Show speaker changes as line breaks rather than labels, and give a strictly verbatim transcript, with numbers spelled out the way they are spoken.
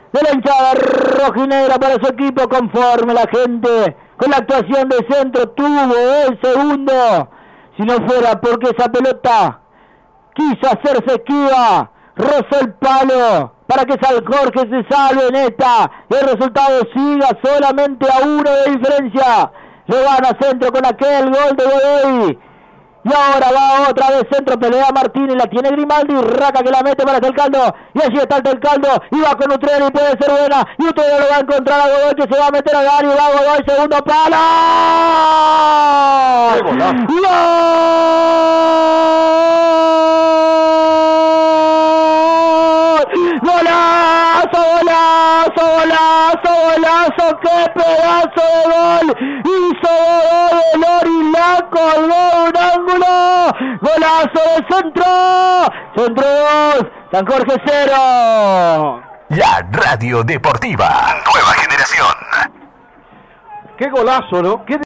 de la hinchada rojinegra para su equipo, conforme la gente con la actuación de centro tuvo el segundo. Si no fuera porque esa pelota quiso hacerse esquiva, rozó el palo para que San Jorge se salve en esta y el resultado siga solamente a uno de diferencia. Le gana centro con aquel gol de Godoy. Y ahora va otra vez centro, pelea Martínez, la tiene Grimaldi, Raca que la mete para el Caldo, y allí está el Caldo, y va con Utrera y puede ser buena, y Utrera lo va a encontrar a Godoy que se va a meter a Gary, va Godoy, segundo palo. ¡Gol! ¡Golazo, golazo, golazo, golazo! ¡Qué pedazo de gol! Hizo Godoy el Lori, la colgó un ángulo. ¡Golazo de centro! Centro dos, San Jorge cero.
La Radio Deportiva, nueva generación.
¡Qué golazo!, ¿no? ¿Qué